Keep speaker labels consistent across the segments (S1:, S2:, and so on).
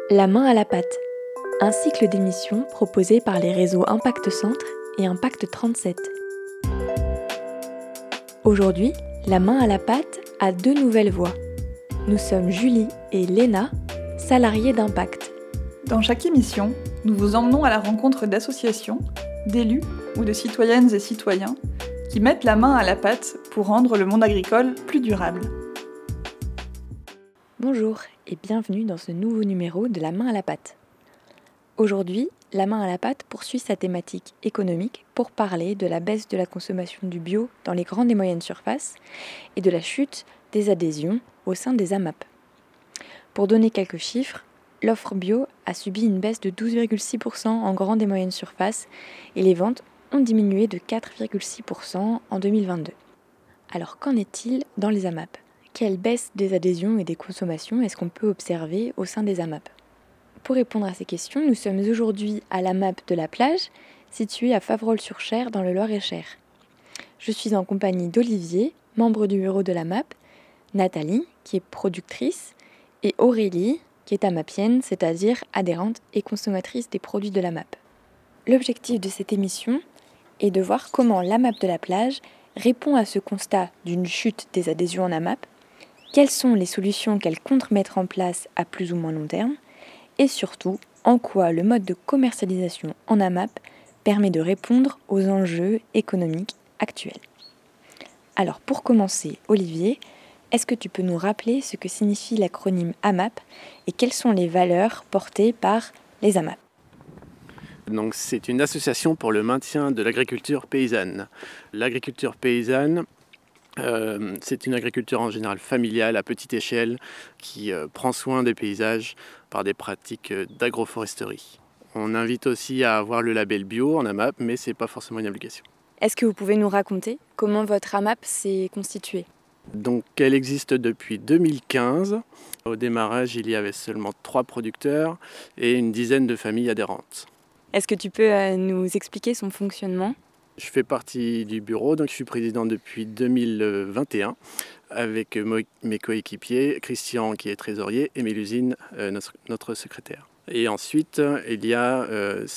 S1: La main à la pâte, un cycle d'émissions proposé par les réseaux Impact Centre et Impact 37. Aujourd'hui, la main à la pâte a deux nouvelles voix. Nous sommes Julie et Léna, salariées d'Impact.
S2: Dans chaque émission, nous vous emmenons à la rencontre d'associations, d'élus ou de citoyennes et citoyens qui mettent la main à la pâte pour rendre le monde agricole plus durable.
S1: Bonjour et bienvenue dans ce nouveau numéro de La main à la pâte. Aujourd'hui, La main à la pâte poursuit sa thématique économique pour parler de la baisse de la consommation du bio dans les grandes et moyennes surfaces et de la chute des adhésions au sein des AMAP. Pour donner quelques chiffres, l'offre bio a subi une baisse de 12,6% en grandes et moyennes surfaces et les ventes ont diminué de 4,6% en 2022. Alors qu'en est-il dans les AMAP ? Quelle baisse des adhésions et des consommations est-ce qu'on peut observer au sein des AMAP ? Pour répondre à ces questions, nous sommes aujourd'hui à l'AMAP de la Plage, située à Faverolles-sur-Cher dans le Loir-et-Cher. Je suis en compagnie d'Olivier, membre du bureau de l'AMAP, Nathalie, qui est productrice, et Aurélie, qui est AMAPienne, c'est-à-dire adhérente et consommatrice des produits de l'AMAP. L'objectif de cette émission est de voir comment l'AMAP de la Plage répond à ce constat d'une chute des adhésions en AMAP, quelles sont les solutions qu'elle compte mettre en place à plus ou moins long terme, et surtout, en quoi le mode de commercialisation en AMAP permet de répondre aux enjeux économiques actuels. Alors pour commencer, Olivier, est-ce que tu peux nous rappeler ce que signifie l'acronyme AMAP et quelles sont les valeurs portées par les AMAP ?
S3: Donc, c'est une association pour le maintien de l'agriculture paysanne. L'agriculture paysanne, c'est une agriculture en général familiale à petite échelle qui prend soin des paysages par des pratiques d'agroforesterie. On invite aussi à avoir le label bio en AMAP, mais ce n'est pas forcément une obligation.
S1: Est-ce que vous pouvez nous raconter comment votre AMAP s'est constituée ?
S3: Donc, elle existe depuis 2015. Au démarrage, il y avait seulement 3 producteurs et une dizaine de familles adhérentes.
S1: Est-ce que tu peux nous expliquer son fonctionnement ?
S3: Je fais partie du bureau, donc je suis président depuis 2021 avec mes coéquipiers, Christian qui est trésorier et Mélusine, notre secrétaire. Et ensuite, il y a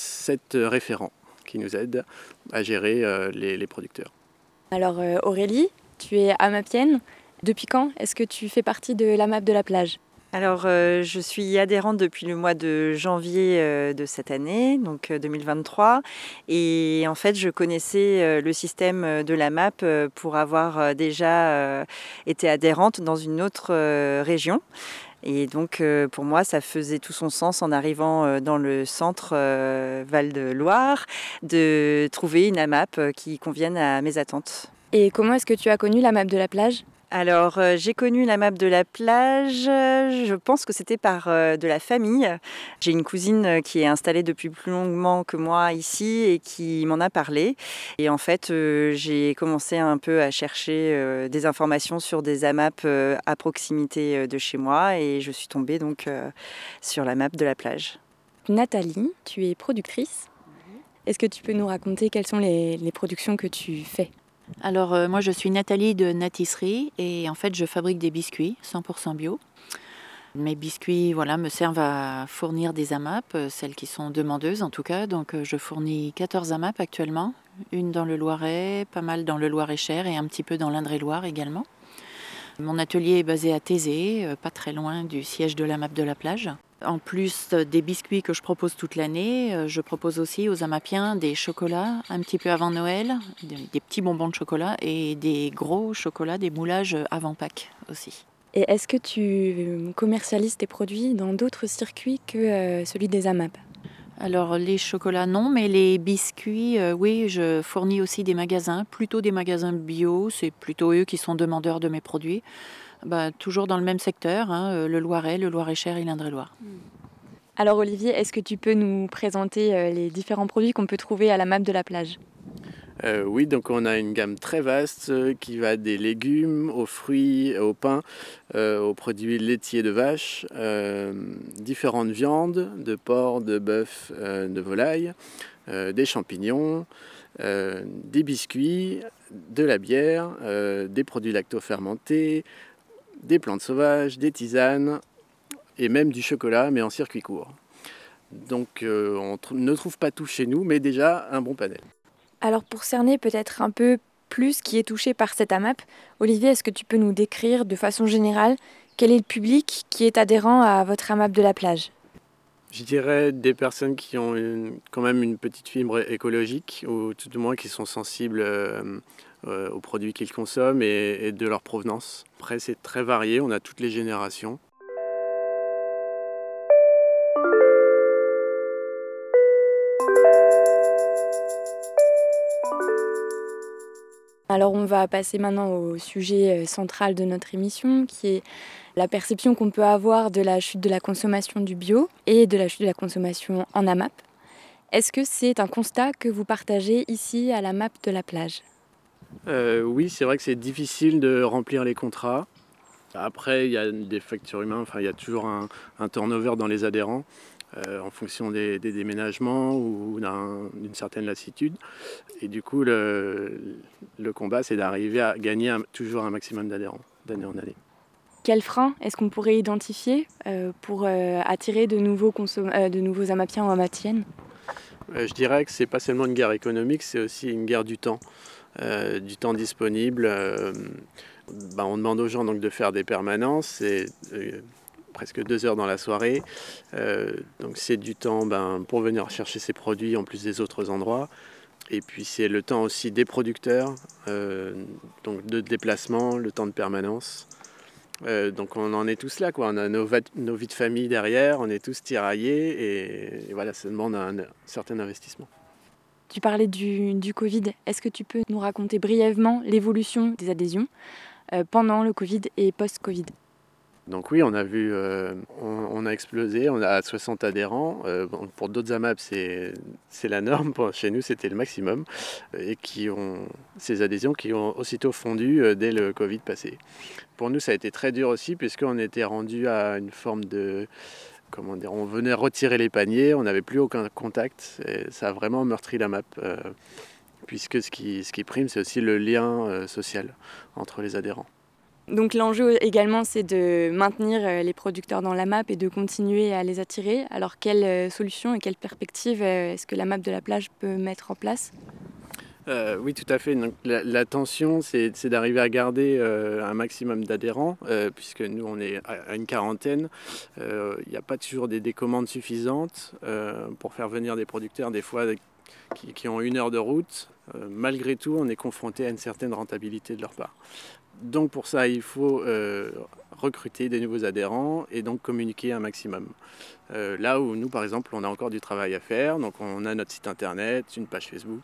S3: 7 référents qui nous aident à gérer les producteurs.
S1: Alors Aurélie, tu es AMAPienne. Depuis quand est-ce que tu fais partie de l'AMAP de la Plage ?
S4: Alors, je suis adhérente depuis le mois de janvier de cette année, donc 2023. Et en fait, je connaissais le système de la MAP pour avoir déjà été adhérente dans une autre région. Et donc, pour moi, ça faisait tout son sens en arrivant dans le centre Val-de-Loire de trouver une AMAP qui convienne à mes attentes.
S1: Et comment est-ce que tu as connu l'AMAP de la Plage ?
S4: Alors, j'ai connu la MAP de la Plage, je pense que c'était par de la famille. J'ai une cousine qui est installée depuis plus longuement que moi ici et qui m'en a parlé. Et en fait, j'ai commencé un peu à chercher des informations sur des AMAP à proximité de chez moi et je suis tombée donc sur la MAP de la Plage.
S1: Nathalie, tu es productrice. Est-ce que tu peux nous raconter quelles sont les productions que tu fais ?
S5: Alors moi je suis Nathalie de Natisserie et en fait je fabrique des biscuits 100% bio. Mes biscuits me servent à fournir des AMAP, celles qui sont demandeuses en tout cas. Donc je fournis 14 AMAP actuellement, une dans le Loiret, pas mal dans le Loir-et-Cher et un petit peu dans l'Indre-et-Loire également. Mon atelier est basé à Thésée, pas très loin du siège de l'AMAP de la Plage. En plus des biscuits que je propose toute l'année, je propose aussi aux AMAPiens des chocolats un petit peu avant Noël, des petits bonbons de chocolat et des gros chocolats, des moulages avant Pâques aussi.
S1: Et est-ce que tu commercialises tes produits dans d'autres circuits que celui des AMAP ?
S5: Alors les chocolats non, mais les biscuits, oui, je fournis aussi des magasins, plutôt des magasins bio, c'est plutôt eux qui sont demandeurs de mes produits. Toujours dans le même secteur, le Loiret, le Loir-et-Cher et l'Indre-et-Loire.
S1: Alors Olivier, est-ce que tu peux nous présenter les différents produits qu'on peut trouver à la MAP de la Plage ?
S3: Oui, donc on a une gamme très vaste qui va des légumes, aux fruits, au pain, aux produits laitiers de vache, différentes viandes, de porc, de bœuf, de volaille, des champignons, des biscuits, de la bière, des produits lacto-fermentés, des plantes sauvages, des tisanes et même du chocolat, mais en circuit court. Donc on ne trouve pas tout chez nous, mais déjà un bon panel.
S1: Alors pour cerner peut-être un peu plus qui est touché par cette AMAP, Olivier, est-ce que tu peux nous décrire de façon générale quel est le public qui est adhérent à votre AMAP de la plage ?
S3: Je dirais des personnes qui ont quand même une petite fibre écologique, ou tout du moins qui sont sensibles aux produits qu'ils consomment et de leur provenance. Après, c'est très varié, on a toutes les générations.
S1: Alors on va passer maintenant au sujet central de notre émission, qui est la perception qu'on peut avoir de la chute de la consommation du bio et de la chute de la consommation en AMAP. Est-ce que c'est un constat que vous partagez ici à la MAP de la plage ?
S3: Oui, c'est vrai que c'est difficile de remplir les contrats. Après, il y a des facteurs humains, il y a toujours un turnover dans les adhérents en fonction des déménagements ou d'une certaine lassitude. Et du coup, le combat, c'est d'arriver à gagner toujours un maximum d'adhérents d'année en année.
S1: Quels freins est-ce qu'on pourrait identifier pour attirer de nouveaux amapiens ou amatiennes ?
S3: Je dirais que c'est pas seulement une guerre économique, c'est aussi une guerre du temps disponible. On demande aux gens donc de faire des permanences, c'est presque 2 heures dans la soirée. Donc c'est du temps pour venir chercher ses produits en plus des autres endroits. Et puis c'est le temps aussi des producteurs, donc de déplacement, le temps de permanence. Donc on en est tous là, quoi. On a nos vies de famille derrière, on est tous tiraillés et voilà, ça demande un certain investissement.
S1: Tu parlais du Covid. Est-ce que tu peux nous raconter brièvement l'évolution des adhésions pendant le Covid et post-Covid ?
S3: Donc oui, on a vu, on a explosé, on a 60 adhérents. Pour d'autres AMAP, c'est la norme. Chez nous, c'était le maximum. Et ces adhésions qui ont aussitôt fondu dès le Covid passé. Pour nous, ça a été très dur aussi, puisqu'on était rendu à une forme de... on venait retirer les paniers, on n'avait plus aucun contact. Et ça a vraiment meurtri l'AMAP. Puisque ce qui prime, c'est aussi le lien social entre les adhérents.
S1: Donc l'enjeu également, c'est de maintenir les producteurs dans la MAP et de continuer à les attirer. Alors quelle solution et quelle perspective est-ce que la MAP de la plage peut mettre en place ?
S3: Oui, tout à fait. Donc, la tension, c'est d'arriver à garder un maximum d'adhérents, puisque nous, on est à une quarantaine. Il n'y a pas toujours des commandes suffisantes pour faire venir des producteurs, des fois qui ont 1 heure de route. Malgré tout, on est confronté à une certaine rentabilité de leur part. Donc pour ça, il faut recruter des nouveaux adhérents et donc communiquer un maximum. Là où nous, par exemple, on a encore du travail à faire. Donc on a notre site internet, une page Facebook,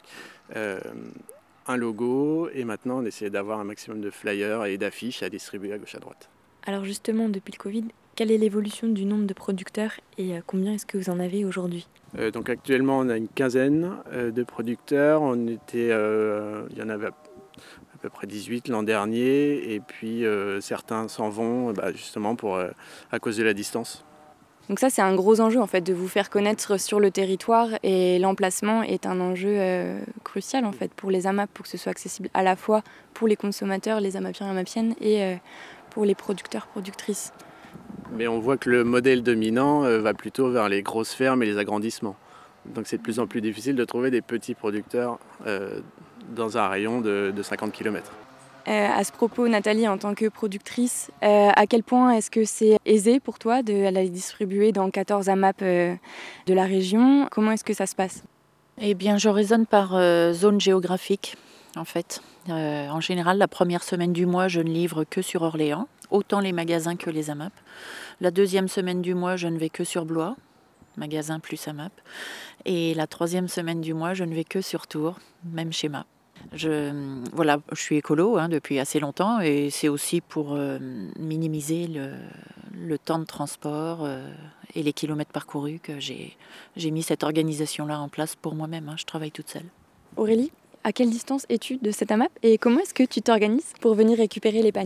S3: un logo et maintenant on essaie d'avoir un maximum de flyers et d'affiches à distribuer à gauche à droite.
S1: Alors justement, depuis le Covid, quelle est l'évolution du nombre de producteurs et combien est-ce que vous en avez aujourd'hui ?
S3: Donc actuellement, on a une quinzaine de producteurs. Il y en avait à peu près 18 l'an dernier, et puis certains s'en vont justement à cause de la distance.
S1: Donc ça, c'est un gros enjeu en fait, de vous faire connaître sur le territoire, et l'emplacement est un enjeu crucial en fait pour les AMAP, pour que ce soit accessible à la fois pour les consommateurs, les amapiens et amapiennes, et pour les producteurs, productrices.
S3: Mais on voit que le modèle dominant va plutôt vers les grosses fermes et les agrandissements. Donc c'est de plus en plus difficile de trouver des petits producteurs dans un rayon de 50 km.
S1: À ce propos, Nathalie, en tant que productrice, à quel point est-ce que c'est aisé pour toi de les distribuer dans 14 AMAP de la région ? Comment est-ce que ça se passe ?
S5: Eh bien, je raisonne par zone géographique, en fait. En général, la première semaine du mois, je ne livre que sur Orléans, autant les magasins que les AMAP. La deuxième semaine du mois, je ne vais que sur Blois, magasin plus AMAP. Et la troisième semaine du mois, je ne vais que sur Tours, même schéma. Je suis écolo depuis assez longtemps, et c'est aussi pour minimiser le temps de transport et les kilomètres parcourus que j'ai mis cette organisation-là en place pour moi-même. Je travaille toute seule.
S1: Aurélie, à quelle distance es-tu de cette AMAP et comment est-ce que tu t'organises pour venir récupérer les paniers ?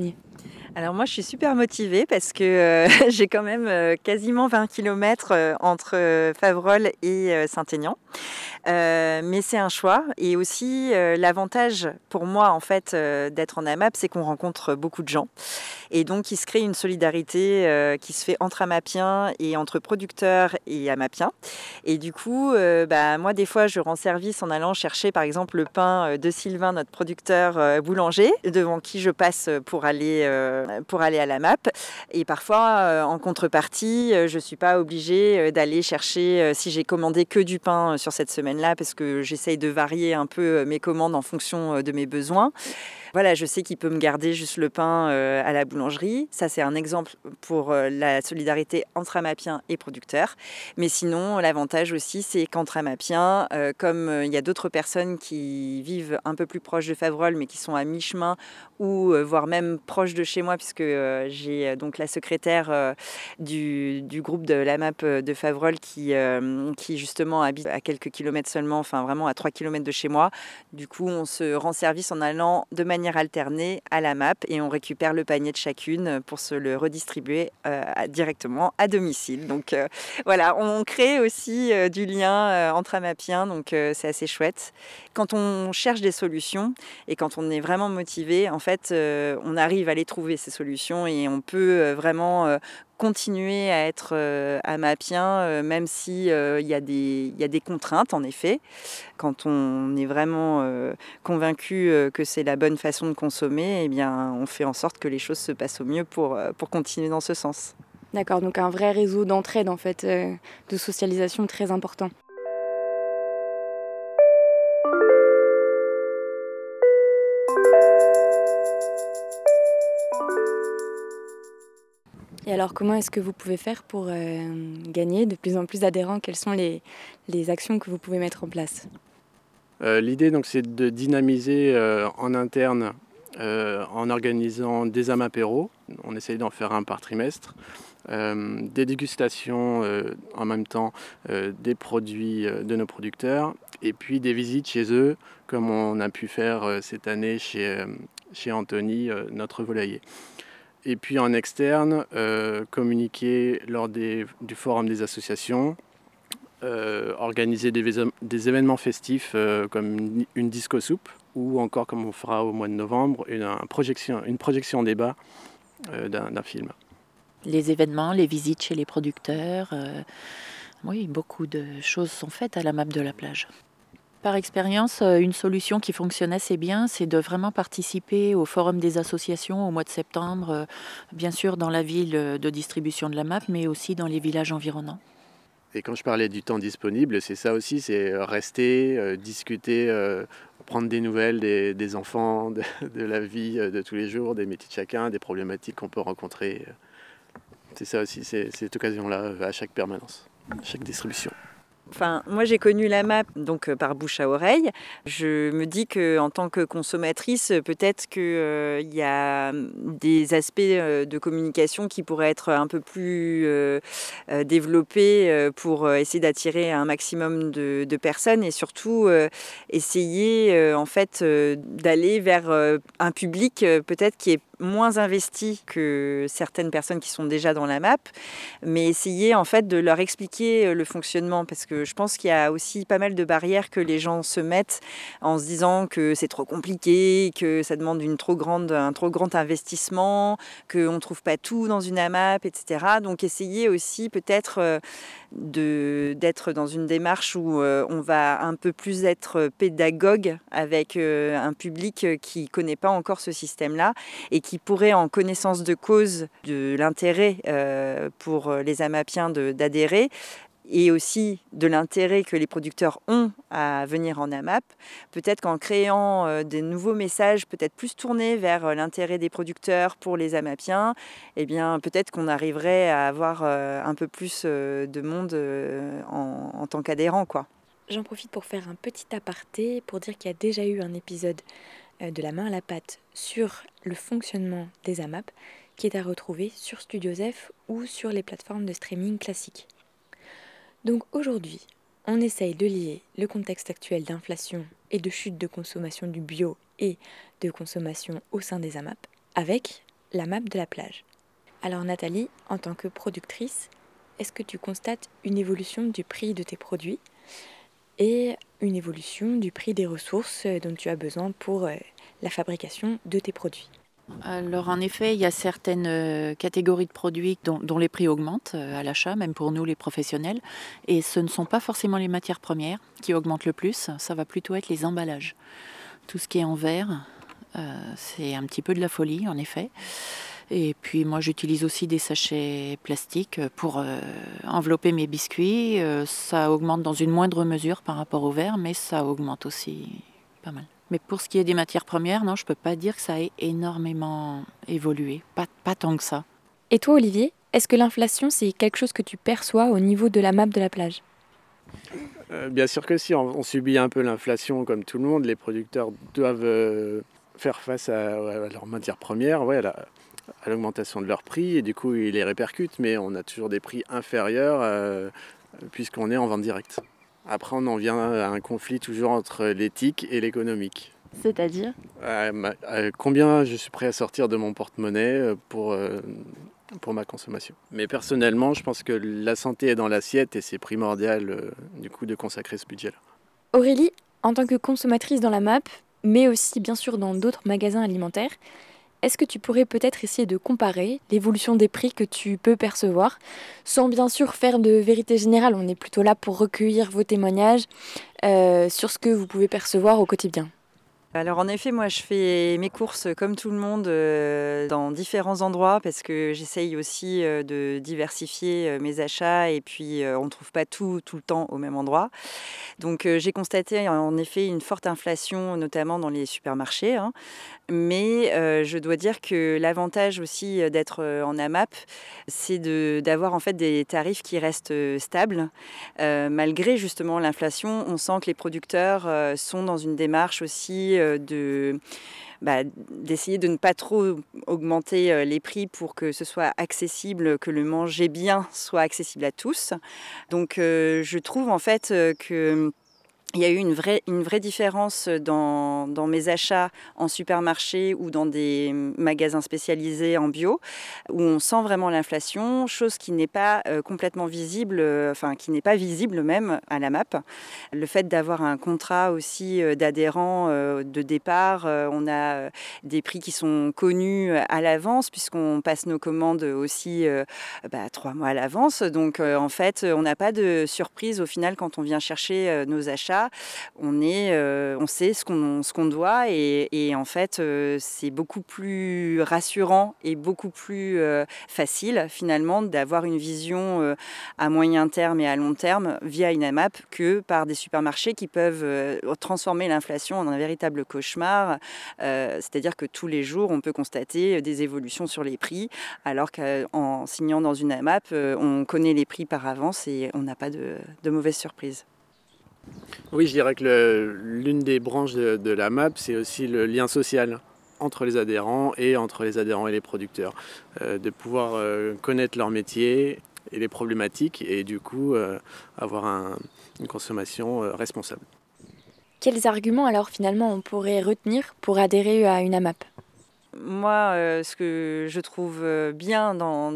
S4: Alors moi, je suis super motivée parce que j'ai quand même quasiment 20 kilomètres entre Faverolles et Saint-Aignan. Mais c'est un choix. Et aussi, l'avantage pour moi, en fait, d'être en AMAP, c'est qu'on rencontre beaucoup de gens. Et donc, il se crée une solidarité qui se fait entre amapiens et entre producteurs et amapiens. Et du coup, moi, des fois, je rends service en allant chercher, par exemple, le pain de Sylvain, notre producteur boulanger, devant qui je passe pour aller à l'AMAP. Et parfois, en contrepartie, je ne suis pas obligée d'aller chercher, si j'ai commandé que du pain sur cette semaine-là, parce que j'essaye de varier un peu mes commandes en fonction de mes besoins. Voilà, je sais qu'il peut me garder juste le pain à la boulangerie. Ça, c'est un exemple pour la solidarité entre amapiens et producteurs. Mais sinon, l'avantage aussi, c'est qu'entre amapiens, comme il y a d'autres personnes qui vivent un peu plus proche de Faverolles, mais qui sont à mi-chemin ou voire même proche de chez moi, puisque j'ai donc la secrétaire du groupe de l'AMAP de Faverolles qui justement habite à quelques kilomètres seulement, enfin vraiment à 3 kilomètres de chez moi. Du coup, on se rend service en allant de manière alternée à l'AMAP et on récupère le panier de chacune pour se le redistribuer directement à domicile. Donc voilà, on crée aussi du lien entre amapiens, donc c'est assez chouette. Quand on cherche des solutions et quand on est vraiment motivé, en fait, on arrive à les trouver, ces solutions, et on peut vraiment continuer à être amapien, même si il y a des contraintes, en effet. Quand on est vraiment convaincu que c'est la bonne façon de consommer, eh bien, on fait en sorte que les choses se passent au mieux pour continuer dans ce sens.
S1: D'accord, donc un vrai réseau d'entraide en fait, de socialisation très important. Et alors, comment est-ce que vous pouvez faire pour gagner de plus en plus d'adhérents? Quelles sont les actions que vous pouvez mettre en place?
S3: L'idée, donc, c'est de dynamiser en interne en organisant des amapéros. On essaye d'en faire un par trimestre. Des dégustations en même temps des produits de nos producteurs, et puis des visites chez eux, comme on a pu faire cette année chez Anthony, notre volailler. Et puis en externe, communiquer lors du forum des associations, organiser des événements festifs comme une disco soupe, ou encore, comme on fera au mois de novembre, une projection débat d'un film.
S5: Les événements, les visites chez les producteurs, oui, beaucoup de choses sont faites à la MAP de la plage. Par expérience, une solution qui fonctionne assez bien, c'est de vraiment participer au forum des associations au mois de septembre, bien sûr dans la ville de distribution de la MAP, mais aussi dans les villages environnants.
S3: Et quand je parlais du temps disponible, c'est ça aussi, c'est rester, discuter, prendre des nouvelles des enfants, de la vie de tous les jours, des métiers de chacun, des problématiques qu'on peut rencontrer. C'est ça aussi, c'est cette occasion-là à chaque permanence, à chaque distribution.
S4: Enfin, moi, j'ai connu la MAP donc par bouche à oreille. Je me dis qu'en tant que consommatrice, peut-être qu'il y a des aspects de communication qui pourraient être un peu plus développés pour essayer d'attirer un maximum de personnes, et surtout essayer en fait d'aller vers un public peut-être qui est moins investi que certaines personnes qui sont déjà dans la MAP, mais essayer en fait de leur expliquer le fonctionnement, parce que je pense qu'il y a aussi pas mal de barrières que les gens se mettent en se disant que c'est trop compliqué, que ça demande un trop grand investissement, qu'on ne trouve pas tout dans une AMAP, etc. Donc essayer aussi peut-être d'être dans une démarche où on va un peu plus être pédagogue avec un public qui ne connaît pas encore ce système-là et qui pourrait, en connaissance de cause de l'intérêt pour les amapiens d'adhérer, et aussi de l'intérêt que les producteurs ont à venir en AMAP, peut-être qu'en créant des nouveaux messages peut-être plus tournés vers l'intérêt des producteurs pour les amapiens, eh bien, peut-être qu'on arriverait à avoir un peu plus de monde en tant qu'adhérent, quoi.
S1: J'en profite pour faire un petit aparté pour dire qu'il y a déjà eu un épisode de La main à la pâte sur le fonctionnement des AMAP qui est à retrouver sur Studio Zef ou sur les plateformes de streaming classiques. Donc aujourd'hui, on essaye de lier le contexte actuel d'inflation et de chute de consommation du bio et de consommation au sein des AMAP avec la map de la plage. Alors Nathalie, en tant que productrice, est-ce que tu constates une évolution du prix de tes produits et une évolution du prix des ressources dont tu as besoin pour la fabrication de tes produits?
S5: Alors en effet, il y a certaines catégories de produits dont les prix augmentent à l'achat, même pour nous les professionnels. Et ce ne sont pas forcément les matières premières qui augmentent le plus, ça va plutôt être les emballages. Tout ce qui est en verre, c'est un petit peu de la folie en effet. Et puis moi j'utilise aussi des sachets plastiques pour envelopper mes biscuits. Ça augmente dans une moindre mesure par rapport au verre, mais ça augmente aussi pas mal. Mais pour ce qui est des matières premières, non, je ne peux pas dire que ça ait énormément évolué, pas tant que ça.
S1: Et toi Olivier, est-ce que l'inflation c'est quelque chose que tu perçois au niveau de la map de la plage?
S3: Bien sûr que si, on subit un peu l'inflation comme tout le monde. Les producteurs doivent faire face à leurs matières premières, à l'augmentation de leurs prix, et du coup ils les répercutent, mais on a toujours des prix inférieurs puisqu'on est en vente directe. Après on en vient à un conflit toujours entre l'éthique et l'économique.
S1: C'est-à-dire?
S3: Combien je suis prêt à sortir de mon porte-monnaie pour ma consommation. Mais personnellement, je pense que la santé est dans l'assiette et c'est primordial du coup de consacrer ce budget-là.
S1: Aurélie, en tant que consommatrice dans la map, mais aussi bien sûr dans d'autres magasins alimentaires, est-ce que tu pourrais peut-être essayer de comparer l'évolution des prix que tu peux percevoir, sans bien sûr faire de vérité générale, on est plutôt là pour recueillir vos témoignages sur ce que vous pouvez percevoir au quotidien?
S4: Alors en effet, moi je fais mes courses comme tout le monde dans différents endroits parce que j'essaye aussi de diversifier mes achats et puis on ne trouve pas tout le temps au même endroit. Donc j'ai constaté en effet une forte inflation, notamment dans les supermarchés, hein. Mais je dois dire que l'avantage aussi d'être en AMAP, c'est d'avoir en fait des tarifs qui restent stables. Malgré justement l'inflation, on sent que les producteurs sont dans une démarche aussi d'essayer de ne pas trop augmenter les prix pour que ce soit accessible, que le manger bien soit accessible à tous. Donc je trouve en fait que il y a eu une vraie différence dans mes achats en supermarché ou dans des magasins spécialisés en bio, où on sent vraiment l'inflation, chose qui n'est pas complètement visible, qui n'est pas visible même à la MAP. Le fait d'avoir un contrat aussi d'adhérents de départ, on a des prix qui sont connus à l'avance, puisqu'on passe nos commandes aussi 3 mois à l'avance. Donc en fait, on n'a pas de surprise au final quand on vient chercher nos achats. On sait ce qu'on doit et en fait, c'est beaucoup plus rassurant et beaucoup plus facile finalement d'avoir une vision à moyen terme et à long terme via une AMAP que par des supermarchés qui peuvent transformer l'inflation en un véritable cauchemar. C'est-à-dire que tous les jours, on peut constater des évolutions sur les prix, alors qu'en signant dans une AMAP, on connaît les prix par avance et on n'a pas de mauvaises surprises.
S3: Oui, je dirais que l'une des branches de la MAP, c'est aussi le lien social entre les adhérents et les producteurs. De pouvoir connaître leur métier et les problématiques et du coup avoir une consommation responsable.
S1: Quels arguments alors finalement on pourrait retenir pour adhérer à une AMAP?
S4: Moi, ce que je trouve bien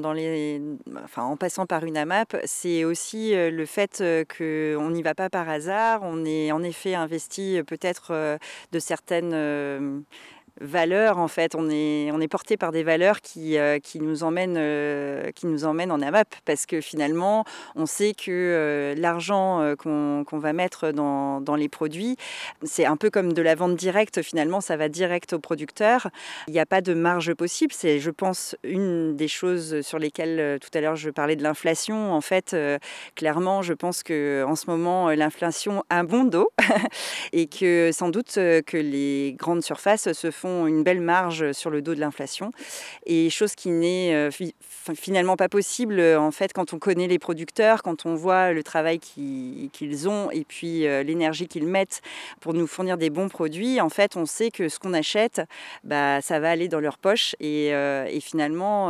S4: en passant par une AMAP, c'est aussi le fait qu'on n'y va pas par hasard. On est en effet investi peut-être de certaines valeurs. En fait, on est porté par des valeurs qui nous emmènent en AMAP, parce que finalement, on sait que l'argent qu'on va mettre dans les produits, c'est un peu comme de la vente directe. Finalement, ça va direct au producteur. Il n'y a pas de marge possible. C'est, je pense, une des choses sur lesquelles tout à l'heure je parlais de l'inflation. En fait, clairement, je pense que en ce moment, l'inflation a un bon dos et que sans doute que les grandes surfaces se font une belle marge sur le dos de l'inflation, et chose qui n'est finalement pas possible en fait quand on connaît les producteurs, quand on voit le travail qu'ils ont et puis l'énergie qu'ils mettent pour nous fournir des bons produits. En fait, on sait que ce qu'on achète, ça va aller dans leur poche et finalement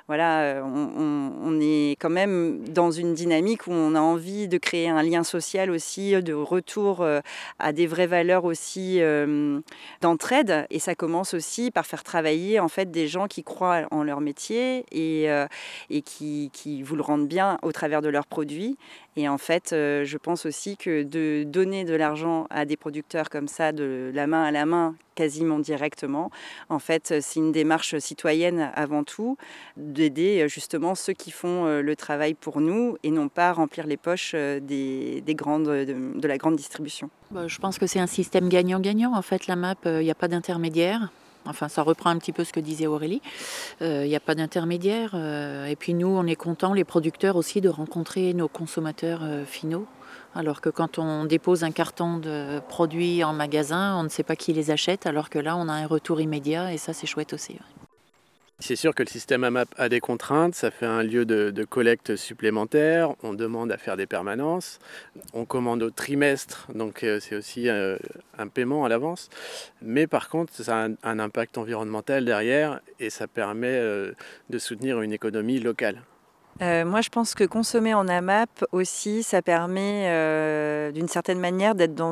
S4: on est quand même dans une dynamique où on a envie de créer un lien social aussi, de retour à des vraies valeurs aussi d'entraide, et ça commence aussi par faire travailler en fait des gens qui croient en leur métier et qui vous le rendent bien au travers de leurs produits. Et en fait, je pense aussi que de donner de l'argent à des producteurs comme ça, de la main à la main, quasiment directement, en fait, c'est une démarche citoyenne avant tout, d'aider justement ceux qui font le travail pour nous et non pas remplir les poches de la grande distribution.
S5: Je pense que c'est un système gagnant-gagnant. En fait, la MAP, il n'y a pas d'intermédiaire. Enfin, ça reprend un petit peu ce que disait Aurélie. Il n'y a pas d'intermédiaire. Et puis nous, on est contents, les producteurs aussi, de rencontrer nos consommateurs finaux. Alors que quand on dépose un carton de produits en magasin, on ne sait pas qui les achète, alors que là, on a un retour immédiat et ça, c'est chouette aussi.
S3: C'est sûr que le système AMAP a des contraintes, ça fait un lieu de collecte supplémentaire, on demande à faire des permanences, on commande au trimestre, donc c'est aussi un paiement à l'avance. Mais par contre, ça a un impact environnemental derrière et ça permet de soutenir une économie locale.
S4: Moi, je pense que consommer en AMAP aussi, ça permet d'une certaine manière d'être dans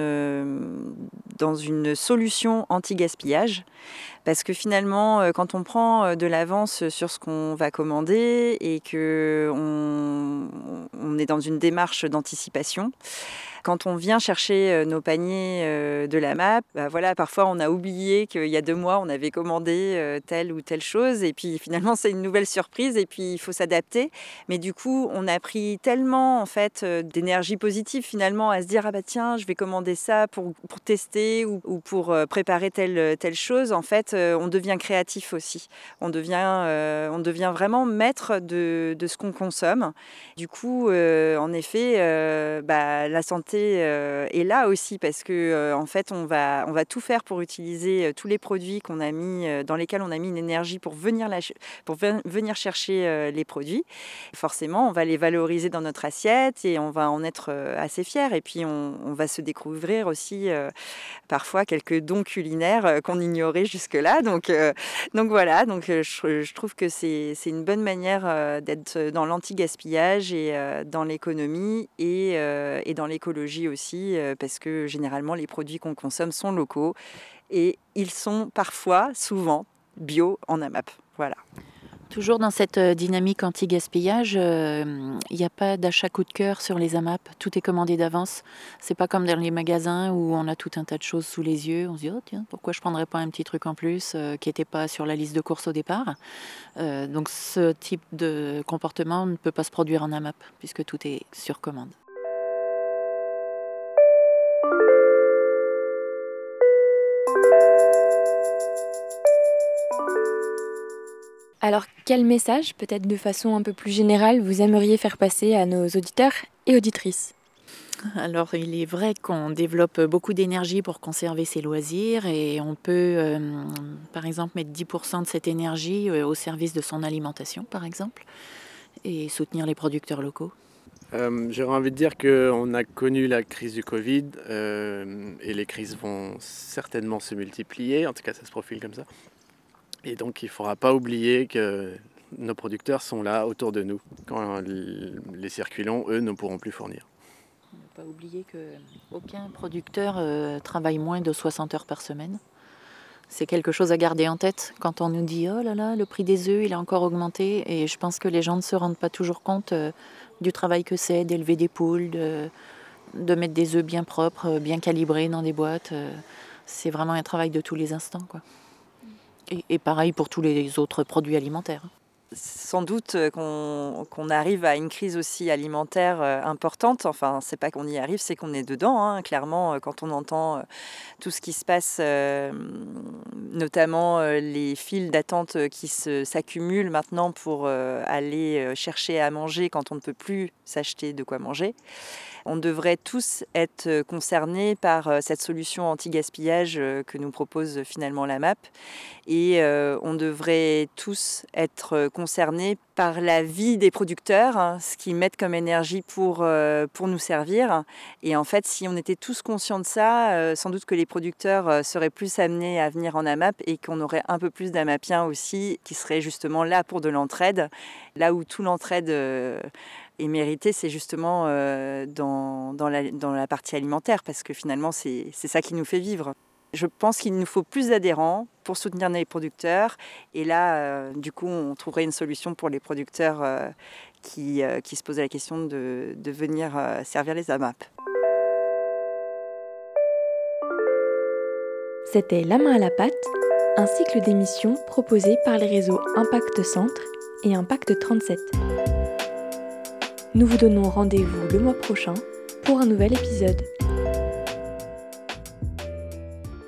S4: une solution anti-gaspillage. Parce que finalement, quand on prend de l'avance sur ce qu'on va commander et qu'on est dans une démarche d'anticipation, quand on vient chercher nos paniers de la MAP, parfois on a oublié qu'il y a 2 mois, on avait commandé telle ou telle chose. Et puis finalement, c'est une nouvelle surprise et puis il faut s'adapter. Mais du coup, on a pris tellement en fait, d'énergie positive finalement à se dire « Ah bah tiens, je vais commander ça pour tester ou pour préparer telle chose ». En fait, on devient créatif aussi. On devient vraiment maître de ce qu'on consomme. Du coup, en effet, la santé est là aussi parce que en fait, on va tout faire pour utiliser tous les produits qu'on a mis, dans lesquels on a mis une énergie pour venir chercher les produits. Forcément, on va les valoriser dans notre assiette et on va en être assez fiers. Et puis, on va se découvrir aussi parfois quelques dons culinaires qu'on ignorait jusque-là. Donc voilà, je trouve que c'est une bonne manière d'être dans l'anti-gaspillage et dans l'économie et dans l'écologie aussi, parce que généralement les produits qu'on consomme sont locaux et ils sont souvent bio en AMAP. Voilà.
S5: Toujours dans cette dynamique anti-gaspillage, il n'y a pas d'achat coup de cœur sur les AMAP. Tout est commandé d'avance. C'est pas comme dans les magasins où on a tout un tas de choses sous les yeux. On se dit oh tiens, pourquoi je prendrais pas un petit truc en plus qui n'était pas sur la liste de courses au départ. Donc ce type de comportement ne peut pas se produire en AMAP puisque tout est sur commande.
S1: Alors, quel message, peut-être de façon un peu plus générale, vous aimeriez faire passer à nos auditeurs et auditrices ?
S5: Alors, il est vrai qu'on développe beaucoup d'énergie pour conserver ses loisirs et on peut, par exemple, mettre 10% de cette énergie au service de son alimentation, par exemple, et soutenir les producteurs locaux.
S3: J'aurais envie de dire qu'on a connu la crise du Covid et les crises vont certainement se multiplier, en tout cas ça se profile comme ça. Et donc il ne faudra pas oublier que nos producteurs sont là autour de nous quand les circuits longs, eux, ne pourront plus fournir.
S5: Il ne faut pas oublier qu'aucun producteur travaille moins de 60 heures par semaine. C'est quelque chose à garder en tête quand on nous dit « Oh là là, le prix des œufs, il a encore augmenté ». Et je pense que les gens ne se rendent pas toujours compte du travail que c'est d'élever des poules, de mettre des œufs bien propres, bien calibrés dans des boîtes. C'est vraiment un travail de tous les instants, quoi. Et pareil pour tous les autres produits alimentaires.
S4: Sans doute qu'on arrive à une crise aussi alimentaire importante. Enfin, c'est pas qu'on y arrive, c'est qu'on est dedans. Hein. Clairement, quand on entend tout ce qui se passe, notamment les files d'attente qui s'accumulent maintenant pour aller chercher à manger quand on ne peut plus s'acheter de quoi manger. On devrait tous être concernés par cette solution anti-gaspillage que nous propose finalement la MAP. Et on devrait tous être concernés par la vie des producteurs, hein, ce qu'ils mettent comme énergie pour nous servir. Et en fait, si on était tous conscients de ça, sans doute que les producteurs seraient plus amenés à venir en AMAP et qu'on aurait un peu plus d'AMAPiens aussi qui seraient justement là pour de l'entraide. Là où tout l'entraide est méritée, c'est justement dans la partie alimentaire, parce que finalement, c'est ça qui nous fait vivre. Je pense qu'il nous faut plus d'adhérents pour soutenir les producteurs. Et là, du coup, on trouverait une solution pour les producteurs qui se posaient la question de venir servir les AMAP.
S1: C'était La main à la pâte, un cycle d'émissions proposé par les réseaux Impact Centre et Impact 37. Nous vous donnons rendez-vous le mois prochain pour un nouvel épisode.